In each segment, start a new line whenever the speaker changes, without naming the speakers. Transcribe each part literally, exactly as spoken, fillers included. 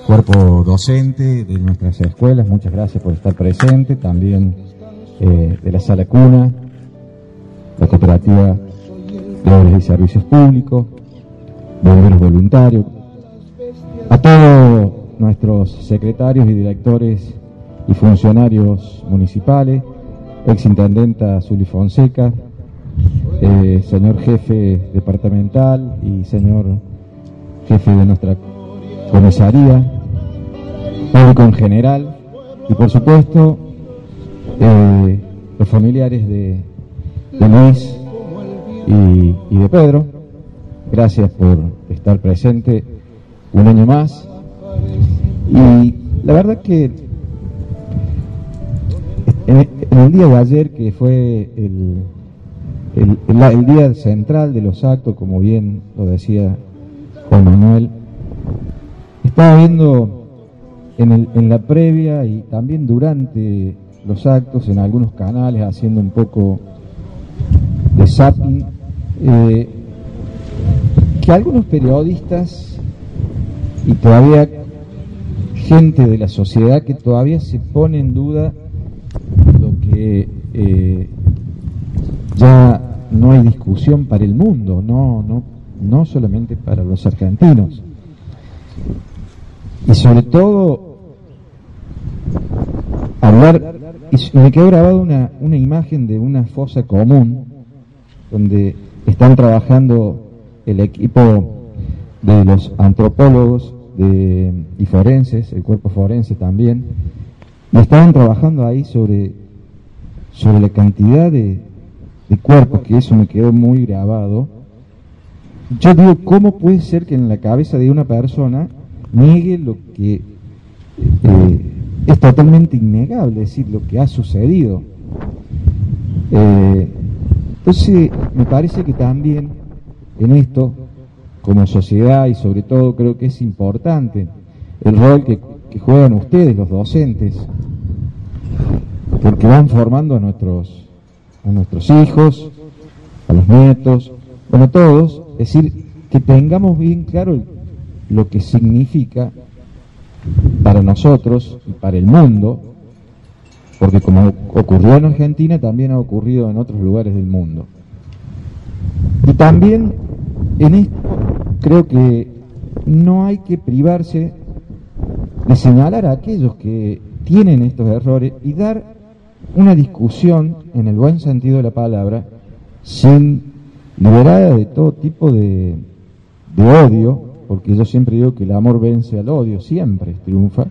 cuerpo docente de nuestras escuelas, muchas gracias por estar presente, también eh, de la Sala Cuna, la Cooperativa de Obras y Servicios Públicos, bomberos voluntarios, a todos nuestros secretarios y directores y funcionarios municipales, exintendenta Zuli Fonseca, eh, señor jefe departamental y señor jefe de nuestra comisaría, público en general, y por supuesto eh, los familiares de, de Luis y, y de Pedro. Gracias por estar presente un año más. Y la verdad que en, en el día de ayer, que fue el, el, el, el día central de los actos, como bien lo decía Juan Manuel, estaba viendo en, el, en la previa y también durante los actos en algunos canales, haciendo un poco de zapping, eh, que algunos periodistas y todavía gente de la sociedad que todavía se pone en duda lo que eh, ya no hay discusión para el mundo, no, no, no solamente para los argentinos. Y sobre todo hablar, y me quedó grabada una, una imagen de una fosa común donde están trabajando el equipo de los antropólogos de, y forenses, el cuerpo forense también, y estaban trabajando ahí sobre, sobre la cantidad de, de cuerpos, que eso me quedó muy grabado. Yo digo, ¿cómo puede ser que en la cabeza de una persona niegue lo que eh, es totalmente innegable, es decir, lo que ha sucedido? Eh, entonces, me parece que también en esto, como sociedad, y sobre todo creo que es importante el rol que, que juegan ustedes, los docentes, porque van formando a nuestros, a nuestros hijos, a los nietos, bueno, todos, es decir, que tengamos bien claro lo que significa para nosotros y para el mundo, porque como ocurrió en Argentina, también ha ocurrido en otros lugares del mundo. Y también en esto creo que no hay que privarse de señalar a aquellos que tienen estos errores y dar una discusión, en el buen sentido de la palabra, sin liberada de todo tipo de, de odio, porque yo siempre digo que el amor vence al odio, siempre triunfa.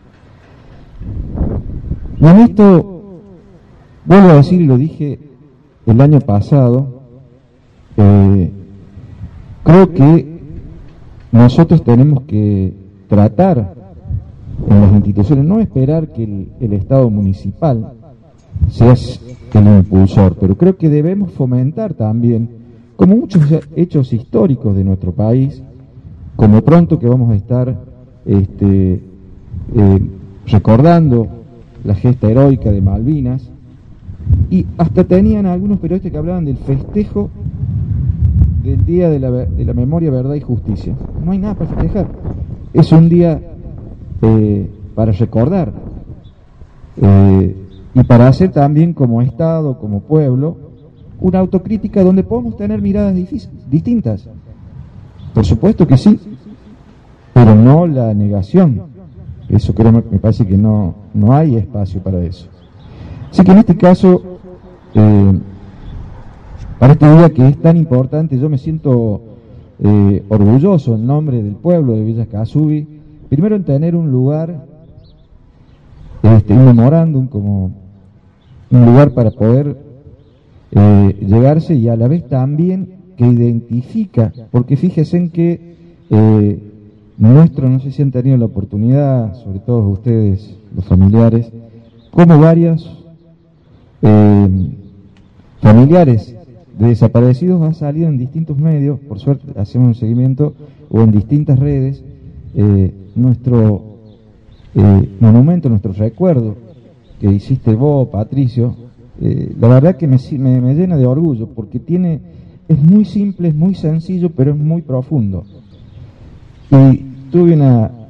Y en esto, vuelvo a decir, y lo dije el año pasado, eh, creo que nosotros tenemos que tratar en las instituciones, no esperar que el, el Estado municipal sea el impulsor, pero creo que debemos fomentar también, como muchos hechos históricos de nuestro país, como pronto que vamos a estar este, eh, recordando la gesta heroica de Malvinas, y hasta tenían algunos periodistas que hablaban del festejo del Día de la, de la Memoria, Verdad y Justicia. No hay nada para festejar, es un día eh, para recordar eh, y para hacer también como Estado, como pueblo, una autocrítica donde podemos tener miradas distintas. Por supuesto que sí, pero no la negación. Eso creo, me parece que no, no hay espacio para eso. Así que en este caso, eh, para este día que es tan importante, yo me siento eh, orgulloso en nombre del pueblo de Villa Casubi, primero en tener un lugar, este, un memorándum, como un lugar para poder eh, llegarse, y a la vez también que identifica, porque fíjense en que eh, nuestro, no sé si han tenido la oportunidad, sobre todo ustedes, los familiares, como varios eh, familiares de desaparecidos han salido en distintos medios, por suerte hacemos un seguimiento, o en distintas redes, eh, nuestro eh, monumento, nuestro recuerdo que hiciste vos, Patricio, eh, la verdad que me, me, me llena de orgullo, porque tiene, es muy simple, es muy sencillo, pero es muy profundo. Y tuve una,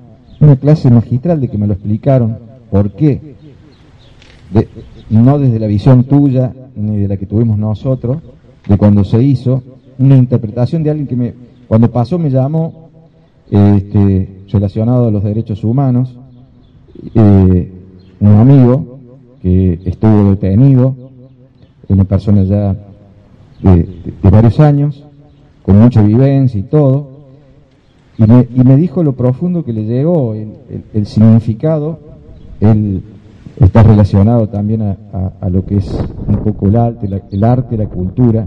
una clase magistral de que me lo explicaron, por qué, de, no desde la visión tuya, ni de la que tuvimos nosotros, de cuando se hizo, una interpretación de alguien que me, cuando pasó me llamó, este, relacionado a los derechos humanos, eh, un amigo que estuvo detenido, una persona ya de, de, de varios años, con mucha vivencia y todo, y me, y me dijo lo profundo que le llegó, el, el, el significado, el, está relacionado también a, a, a lo que es un poco el arte, la, el arte, la cultura.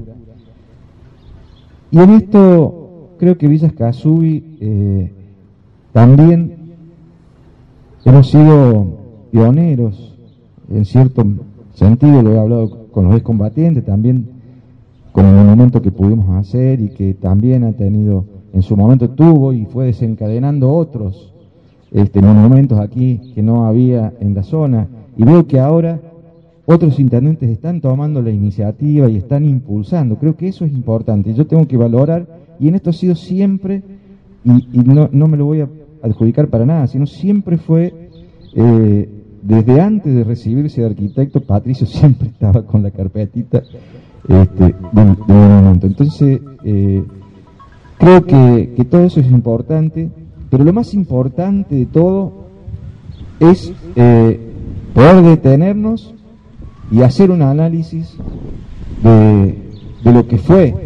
Y en esto creo que Villa Escazú eh, también hemos sido pioneros, en cierto sentido, lo he hablado con los excombatientes, también con el monumento que pudimos hacer y que también ha tenido, en su momento tuvo y fue desencadenando otros este, monumentos aquí que no había en la zona. Y veo que ahora otros intendentes están tomando la iniciativa y están impulsando. Creo que eso es importante. Yo tengo que valorar, y en esto ha sido siempre, y, y no, no me lo voy a adjudicar para nada, sino siempre fue, eh, desde antes de recibirse de arquitecto, Patricio siempre estaba con la carpetita este, del, del monumento. Entonces, eh, creo que, que todo eso es importante, pero lo más importante de todo es eh, poder detenernos y hacer un análisis de, de lo que fue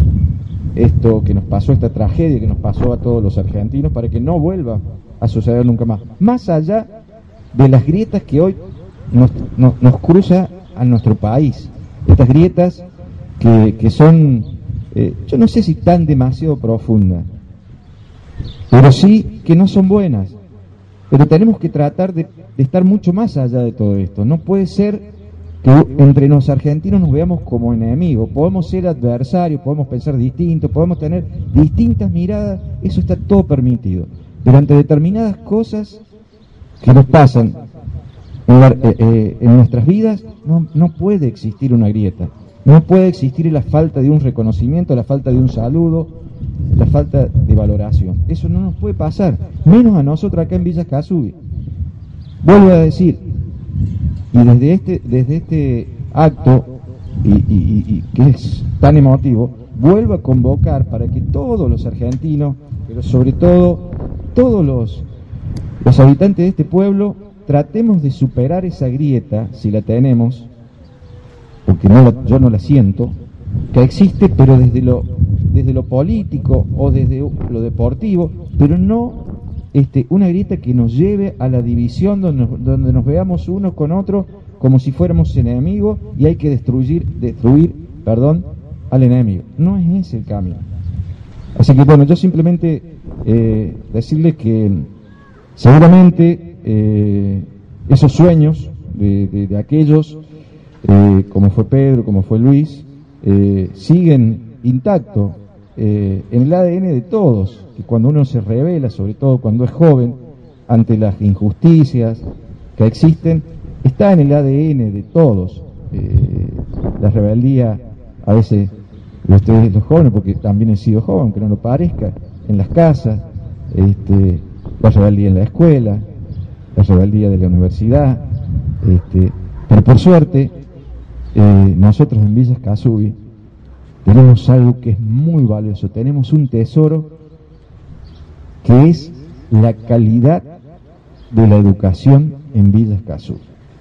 esto que nos pasó, esta tragedia que nos pasó a todos los argentinos, para que no vuelva a suceder nunca más. Más allá de las grietas que hoy nos, nos, nos cruza a nuestro país, estas grietas que, que son, eh, yo no sé si tan demasiado profundas, pero sí que no son buenas. Pero tenemos que tratar de, de estar mucho más allá de todo esto. No puede ser que entre los argentinos nos veamos como enemigos. Podemos ser adversarios, podemos pensar distinto, podemos tener distintas miradas, eso está todo permitido. Pero ante determinadas cosas que nos pasan en, la, eh, eh, en nuestras vidas, no, no puede existir una grieta. No puede existir la falta de un reconocimiento, la falta de un saludo, la falta de valoración. Eso no nos puede pasar, menos a nosotros acá en Villa Escazú. Vuelvo a decir, y desde este, desde este acto, y, y, y, y que es tan emotivo, vuelvo a convocar para que todos los argentinos, pero sobre todo todos los, los habitantes de este pueblo, tratemos de superar esa grieta, si la tenemos, porque no la, yo no la siento, que existe, pero desde lo, desde lo político o desde lo deportivo, pero no este, una grieta que nos lleve a la división donde nos, donde nos veamos unos con otros como si fuéramos enemigos y hay que destruir, destruir perdón, al enemigo. No es ese el camino. Así que bueno, yo simplemente eh, decirles que seguramente eh, esos sueños de, de, de aquellos, eh, como fue Pedro, como fue Luis, eh, siguen intactos eh, en el A D N de todos, que cuando uno se revela, sobre todo cuando es joven, ante las injusticias que existen, está en el A D N de todos. Eh, la rebeldía, a veces de ustedes los jóvenes, porque también he sido joven, aunque no lo parezca, en las casas, este, la rebeldía en la escuela, la rebeldía de la universidad, este, pero por suerte, eh, nosotros en Villa Escazú tenemos algo que es muy valioso, tenemos un tesoro que es la calidad de la educación en Villa Escazú.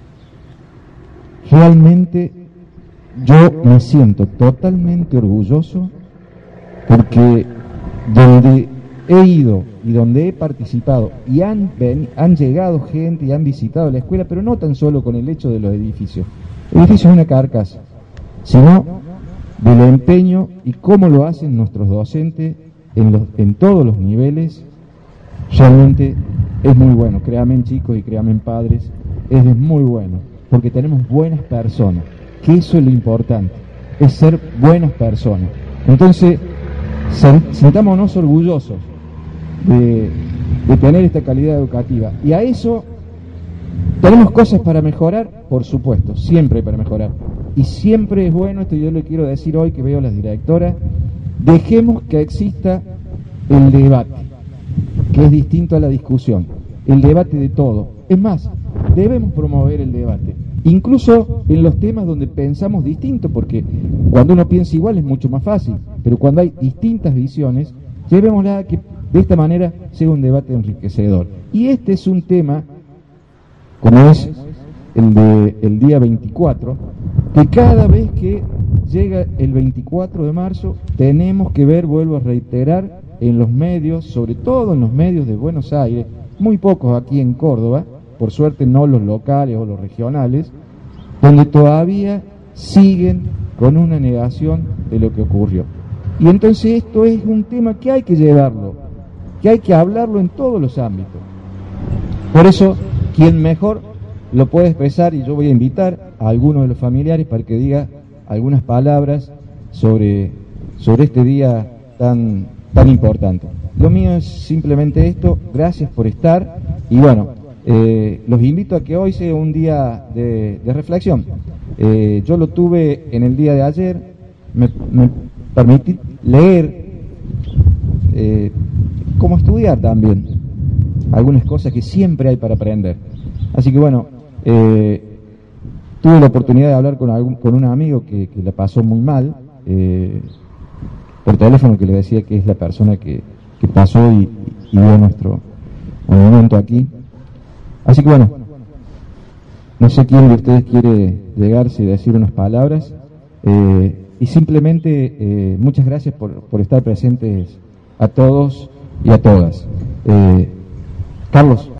Realmente yo me siento totalmente orgulloso porque donde he ido y donde he participado y han, ven, han llegado gente y han visitado la escuela, pero no tan solo con el hecho de los edificios. El edificio es una carcasa, sino del empeño y cómo lo hacen nuestros docentes en, los, en todos los niveles. Realmente es muy bueno, créanme chicos y créanme padres, es muy bueno, porque tenemos buenas personas, que eso es lo importante, es ser buenas personas. Entonces, sintámonos orgullosos de, de tener esta calidad educativa, y a eso tenemos cosas para mejorar, por supuesto, siempre hay para mejorar, y siempre es bueno, esto yo le quiero decir hoy que veo a las directoras, dejemos que exista el debate, que es distinto a la discusión. el debate de todo. Es más, debemos promover el debate, incluso en los temas donde pensamos distinto, porque cuando uno piensa igual es mucho más fácil, pero cuando hay distintas visiones, llevémosla a que de esta manera sea un debate enriquecedor. Y este es un tema, como es el de el día veinticuatro, que cada vez que llega el veinticuatro de marzo tenemos que ver, vuelvo a reiterar, en los medios, sobre todo en los medios de Buenos Aires, muy pocos aquí en Córdoba, por suerte no los locales o los regionales, donde todavía siguen con una negación de lo que ocurrió. Y entonces esto es un tema que hay que llevarlo, que hay que hablarlo en todos los ámbitos. Por eso, quien mejor lo puede expresar, y yo voy a invitar a alguno de los familiares para que diga algunas palabras sobre, sobre este día tan, tan importante. Lo mío es simplemente esto, gracias por estar, y bueno, eh, los invito a que hoy sea un día de, de reflexión. Eh, yo lo tuve en el día de ayer, me, me permití leer, eh, como estudiar también, algunas cosas que siempre hay para aprender. Así que bueno, eh, tuve la oportunidad de hablar con, algún, con un amigo que, que la pasó muy mal, eh, por teléfono, que le decía que es la persona que, que pasó y, y vio nuestro movimiento aquí. Así que bueno, no sé quién de ustedes quiere llegarse y decir unas palabras, eh, y simplemente eh, muchas gracias por, por estar presentes a todos y a todas. Eh, Carlos.